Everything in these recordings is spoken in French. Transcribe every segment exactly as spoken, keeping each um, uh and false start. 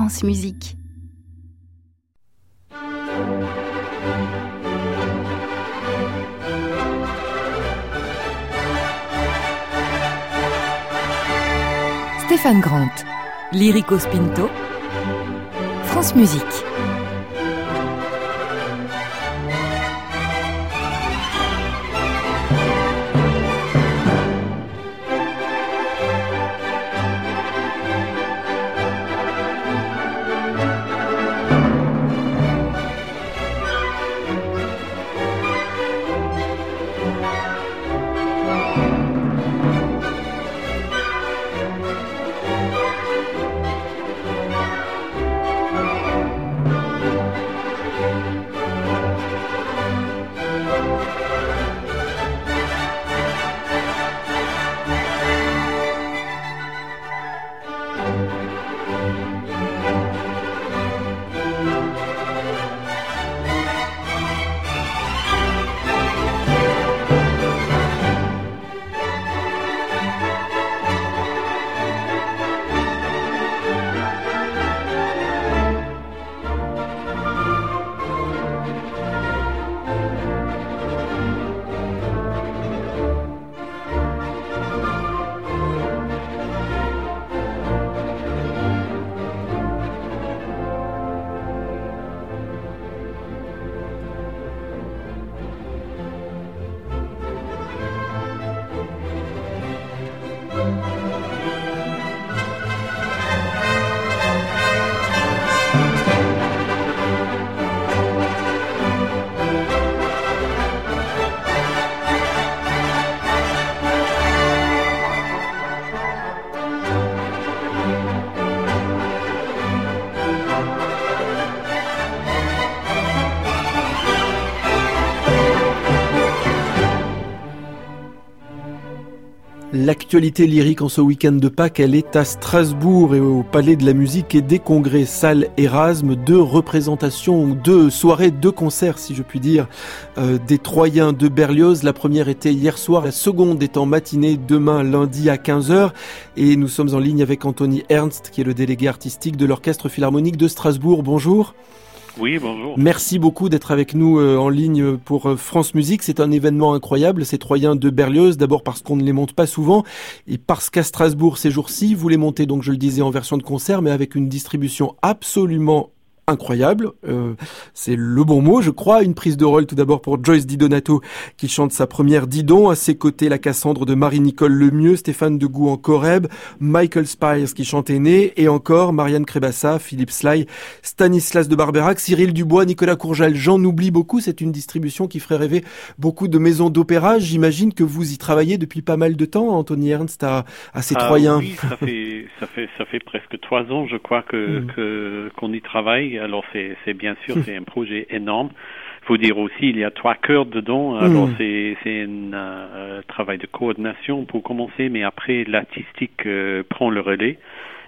France Musique. Stéphane Grant, Lirico Spinto, France Musique. L'actualité lyrique en ce week-end de Pâques, elle est à Strasbourg et au Palais de la Musique et des Congrès, salle Erasme, deux représentations, deux soirées, deux concerts si je puis dire, euh, des Troyens de Berlioz. La première était hier soir, la seconde est en matinée demain lundi à quinze heures et nous sommes en ligne avec Anthony Ernst qui est le délégué artistique de l'Orchestre Philharmonique de Strasbourg. Bonjour. Oui, bonjour. Merci beaucoup d'être avec nous euh, en ligne pour euh, France Musique. C'est un événement incroyable, ces Troyens de Berlioz. D'abord parce qu'on ne les monte pas souvent et parce qu'à Strasbourg ces jours-ci, vous les montez donc, je le disais, en version de concert, mais avec une distribution absolument incroyable, euh, c'est le bon mot, je crois. Une prise de rôle tout d'abord pour Joyce Di Donato qui chante sa première Didon. À ses côtés, la Cassandre de Marie-Nicole Lemieux, Stéphane Degout en Corrèbe, Michael Spires qui chante Aîné et encore Marianne Crébassa, Philippe Sly, Stanislas de Barberac, Cyril Dubois, Nicolas Courjal. J'en oublie beaucoup. C'est une distribution qui ferait rêver beaucoup de maisons d'opéra. J'imagine que vous y travaillez depuis pas mal de temps, Anthony Ernst, à, à ces ah, Troyens. Oui, ça fait, ça fait, ça fait presque trois ans, je crois, que, mm. que, qu'on y travaille. Alors c'est, c'est bien sûr, c'est un projet énorme. Il faut dire aussi, il y a trois chœurs dedans. Alors mmh. c'est, c'est un euh, travail de coordination pour commencer, mais après l'artistique euh, prend le relais.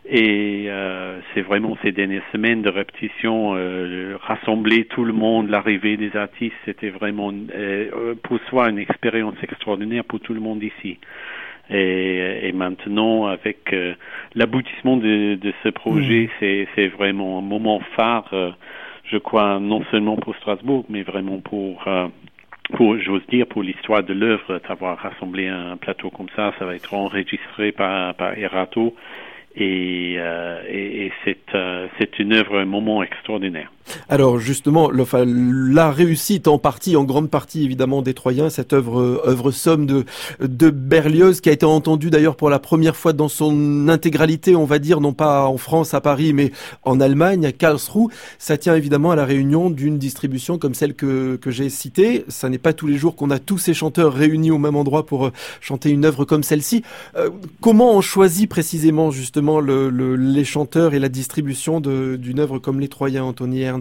Et euh, c'est vraiment ces dernières semaines de répétition, euh, rassembler tout le monde, l'arrivée des artistes, c'était vraiment euh, pour soi une expérience extraordinaire pour tout le monde ici. Et, et maintenant, avec euh, l'aboutissement de, de ce projet, mmh. c'est, c'est vraiment un moment phare, euh, je crois, non seulement pour Strasbourg, mais vraiment pour, euh, pour, j'ose dire, pour l'histoire de l'œuvre, d'avoir rassemblé un plateau comme ça. Ça va être enregistré par, par Erato. Et, euh, et, et c'est, euh, c'est une œuvre, un moment extraordinaire. Alors justement, le, enfin, la réussite en partie, en grande partie évidemment des Troyens, cette œuvre, œuvre somme de, de Berlioz qui a été entendue d'ailleurs pour la première fois dans son intégralité, on va dire, non pas en France, à Paris, mais en Allemagne, à Karlsruhe. Ça tient évidemment à la réunion d'une distribution comme celle que, que j'ai citée. Ça n'est pas tous les jours qu'on a tous ces chanteurs réunis au même endroit pour chanter une œuvre comme celle-ci. Euh, comment on choisit précisément justement le, le, les chanteurs et la distribution de, d'une œuvre comme Les Troyens, Anthony Ernst?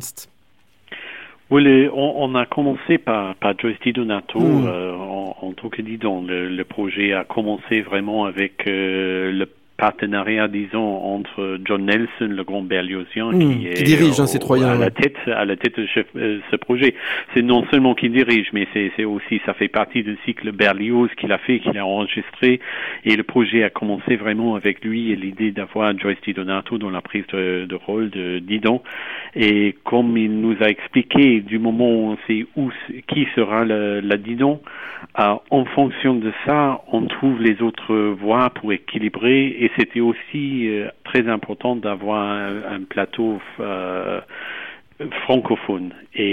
Oui, les, on, on a commencé par, par Joyce Di Donato mmh. euh, en, en tant que Didon. Le, le projet a commencé vraiment avec euh, le partenariat, disons, entre John Nelson, le grand berliozien, mmh, qui, qui est dirige au, hein, ces Troyens, à ouais. la tête, à la tête de ce, euh, ce projet. C'est non seulement qu'il dirige, mais c'est, c'est aussi, ça fait partie du cycle Berlioz qu'il a fait, qu'il a enregistré, et le projet a commencé vraiment avec lui et l'idée d'avoir Joyce DiDonato dans la prise de, de rôle de Didon. Et comme il nous a expliqué, du moment où on sait où, qui sera le, la Didon, euh, en fonction de ça, on trouve les autres voix pour équilibrer, et c'était aussi euh, très important d'avoir un, un plateau euh, francophone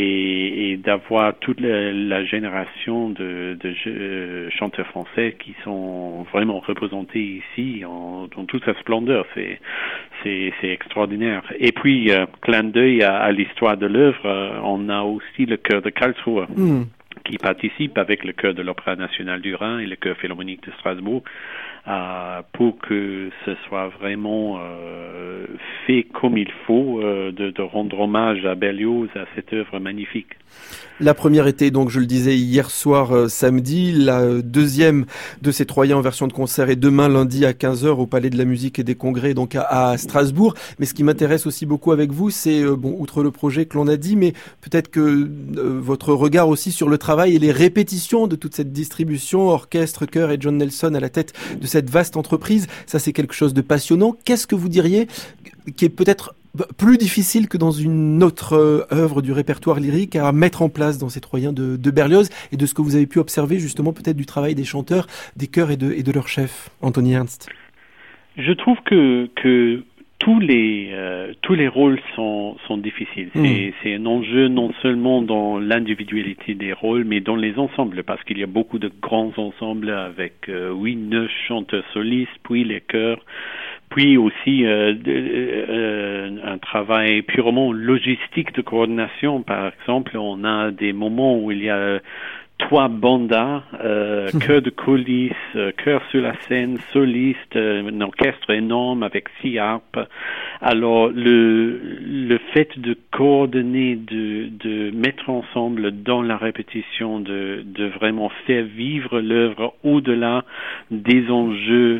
et, et d'avoir toute la, la génération de, de euh, chanteurs français qui sont vraiment représentés ici en, dans toute sa splendeur. C'est, c'est, c'est extraordinaire. Et puis, euh, clin d'œil à, à l'histoire de l'œuvre, euh, on a aussi le chœur de Karlsruhe. Mmh. qui participe avec le chœur de l'Opéra national du Rhin et le chœur philharmonique de Strasbourg euh, pour que ce soit vraiment euh, fait comme il faut, euh, de, de rendre hommage à Berlioz, à cette œuvre magnifique. La première était donc, je le disais, hier soir euh, samedi. La deuxième de ces Troyens en version de concert est demain lundi à quinze heures au Palais de la Musique et des Congrès, donc à, à Strasbourg. Mais ce qui m'intéresse aussi beaucoup avec vous, c'est, euh, bon, outre le projet que l'on a dit, mais peut-être que euh, votre regard aussi sur le travail et les répétitions de toute cette distribution, orchestre, chœur et John Nelson à la tête de cette vaste entreprise. Ça, c'est quelque chose de passionnant. Qu'est-ce que vous diriez qui est peut-être plus difficile que dans une autre euh, œuvre du répertoire lyrique à mettre en place dans ces Troyens de, de Berlioz, et de ce que vous avez pu observer justement peut-être du travail des chanteurs, des chœurs et de, et de leur chef, Anthony Ernst? Je trouve que, que tous les euh, tous les rôles sont sont difficiles. C'est mmh. c'est un enjeu non seulement dans l'individualité des rôles, mais dans les ensembles, parce qu'il y a beaucoup de grands ensembles avec euh, oui neuf chanteurs solistes, puis les chœurs, puis aussi euh, de, euh, un travail purement logistique de coordination. Par exemple, on a des moments où il y a trois bandas, euh, chœur de coulisses, euh, chœur sur la scène, soliste, euh, un orchestre énorme avec six harpes. Alors, le, le fait de coordonner, de, de mettre ensemble dans la répétition, de, de vraiment faire vivre l'œuvre au-delà des enjeux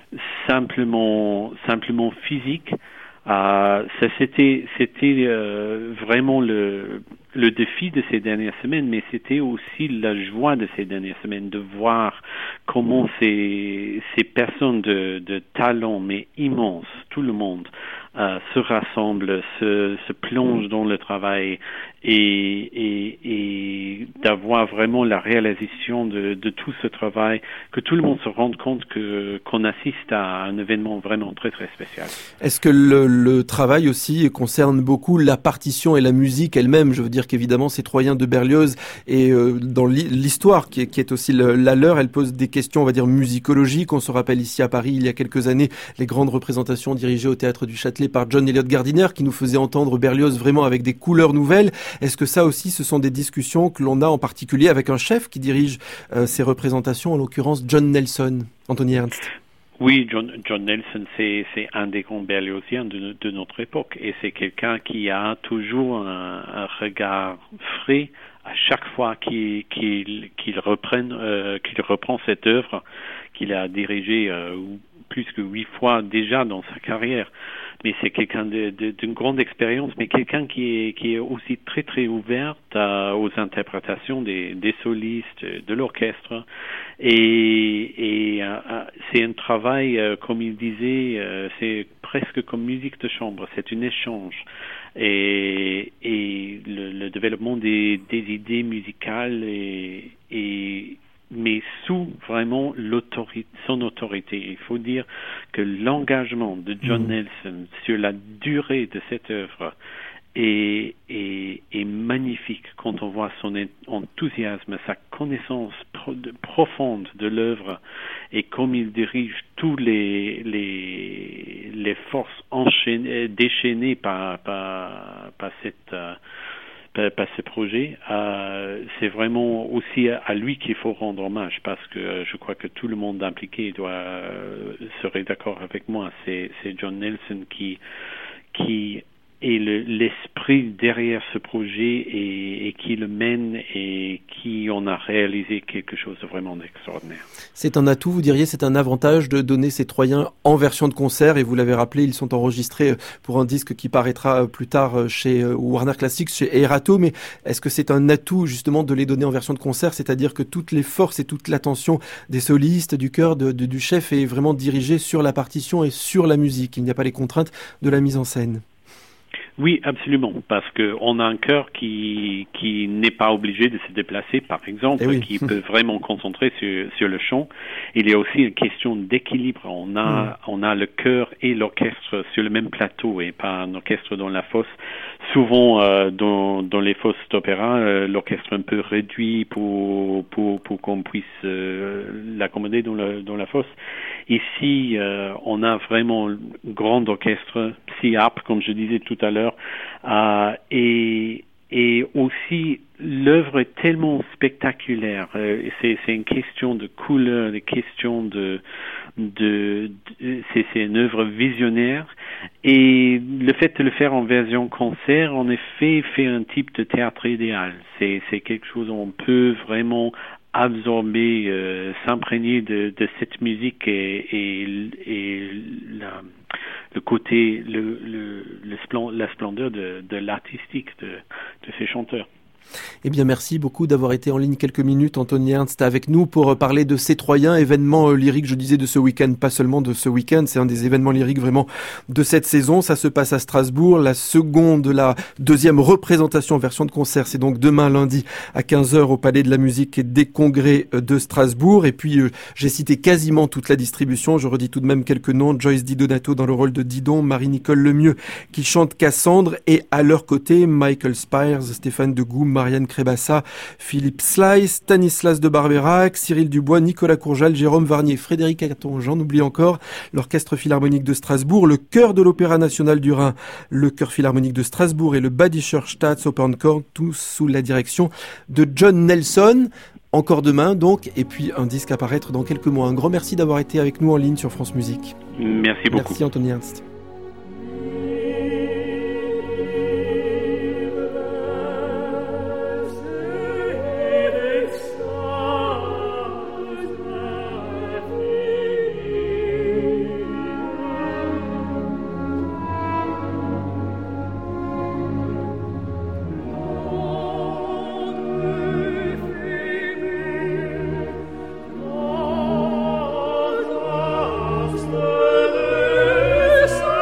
simplement, simplement physiques, euh, ça c'était, c'était euh, vraiment le le défi de ces dernières semaines, mais c'était aussi la joie de ces dernières semaines de voir comment ces ces personnes de, de talent, mais immenses, tout le monde, euh, se rassemblent, se, se plongent dans le travail et, et, et d'avoir vraiment la réalisation de, de tout ce travail, que tout le monde se rende compte que qu'on assiste à un événement vraiment très très spécial. Est-ce que le, le travail aussi concerne beaucoup la partition et la musique elle-même? Je veux dire qu'évidemment ces Troyens de Berlioz et euh, dans l'histoire qui est, qui est aussi le, la leur, elle pose des questions, on va dire, musicologiques. On se rappelle ici à Paris, il y a quelques années, les grandes représentations dirigées au Théâtre du Châtelet par John Eliot Gardiner qui nous faisait entendre Berlioz vraiment avec des couleurs nouvelles. Est-ce que ça aussi, ce sont des discussions que l'on a en particulier avec un chef qui dirige euh, ces représentations, en l'occurrence John Nelson, Anthony Ernst? Oui, John, John Nelson, c'est, c'est un des grands berlioziens de, de notre époque, et c'est quelqu'un qui a toujours un, un regard frais à chaque fois qu'il, qu'il, qu'il, reprenne, euh, qu'il reprend cette œuvre qu'il a dirigée euh, plus que huit fois déjà dans sa carrière. Mais c'est quelqu'un de, de, d'une grande expérience, mais quelqu'un qui est, qui est aussi très très ouvert à, aux interprétations des, des solistes, de l'orchestre. Et, et euh, c'est un travail, euh, comme il disait, euh, c'est presque comme musique de chambre, c'est un échange. Et, et le, le développement des, des idées musicales et, et mais sous vraiment l'autorité, son autorité. Il faut dire que l'engagement de John mmh. Nelson sur la durée de cette œuvre est, est, est magnifique quand on voit son enthousiasme, sa connaissance pro- de, profonde de l'œuvre et comme il dirige tous les, les, les forces enchaînées, déchaînées par, par, par cette... Euh, par ce projet, euh, c'est vraiment aussi à lui qu'il faut rendre hommage parce que euh, je crois que tout le monde impliqué doit euh, serait d'accord avec moi. C'est, c'est John Nelson qui qui et le, l'esprit derrière ce projet et, et qui le mène et qui on a réalisé quelque chose de vraiment extraordinaire. C'est un atout, vous diriez, c'est un avantage de donner ces Troyens en version de concert, et vous l'avez rappelé, ils sont enregistrés pour un disque qui paraîtra plus tard chez Warner Classics, chez Erato, mais est-ce que c'est un atout justement de les donner en version de concert, c'est-à-dire que toutes les forces et toute l'attention des solistes, du chœur, de, de, du chef est vraiment dirigée sur la partition et sur la musique, il n'y a pas les contraintes de la mise en scène? Oui, absolument, parce que on a un chœur qui qui n'est pas obligé de se déplacer, par exemple, oui. qui peut vraiment concentrer sur sur le chant. Il y a aussi une question d'équilibre. On a mm. on a le chœur et l'orchestre sur le même plateau et pas un orchestre dans la fosse. Souvent, euh, dans dans les fosses d'opéra, euh, l'orchestre est un peu réduit pour pour pour qu'on puisse euh, l'accommoder dans la dans la fosse. Ici, euh, on a vraiment un grand orchestre, si harpe, comme je disais tout à l'heure, euh, et, et aussi l'œuvre est tellement spectaculaire. Euh, c'est, c'est une question de couleur, une question de, de, de c'est, c'est une œuvre visionnaire. Et le fait de le faire en version concert, en effet, fait un type de théâtre idéal. C'est, c'est quelque chose où on peut vraiment absorber, euh, s'imprégner de, de cette musique et, et, et la, le côté, le, le, le splend, la splendeur de, de l'artistique de, de ces chanteurs. Eh bien, merci beaucoup d'avoir été en ligne quelques minutes, Anthony Ernst, avec nous pour parler de ces Troyens, événement euh, lyrique, je disais, de ce week-end, pas seulement de ce week-end, c'est un des événements lyriques vraiment de cette saison. Ça se passe à Strasbourg. La seconde, la deuxième représentation version de concert, c'est donc demain lundi à quinze heures au Palais de la Musique et des Congrès de Strasbourg. Et puis, euh, j'ai cité quasiment toute la distribution. Je redis tout de même quelques noms. Joyce Di Donato dans le rôle de Didon, Marie-Nicole Lemieux qui chante Cassandre, et à leur côté, Michael Spires, Stéphane Degout, Marianne Crébassa, Philippe Sly, Stanislas de Barberac, Cyril Dubois, Nicolas Courjal, Jérôme Varnier, Frédéric Aton, j'en oublie encore, l'Orchestre Philharmonique de Strasbourg, le Chœur de l'Opéra National du Rhin, le Chœur Philharmonique de Strasbourg et le Badischer Staatsopernchor, tous sous la direction de John Nelson. Encore demain donc, et puis un disque à paraître dans quelques mois. Un grand merci d'avoir été avec nous en ligne sur France Musique. Merci beaucoup. Merci Anthony Ernst. So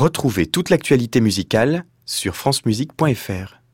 Retrouvez toute l'actualité musicale sur francemusique point f r.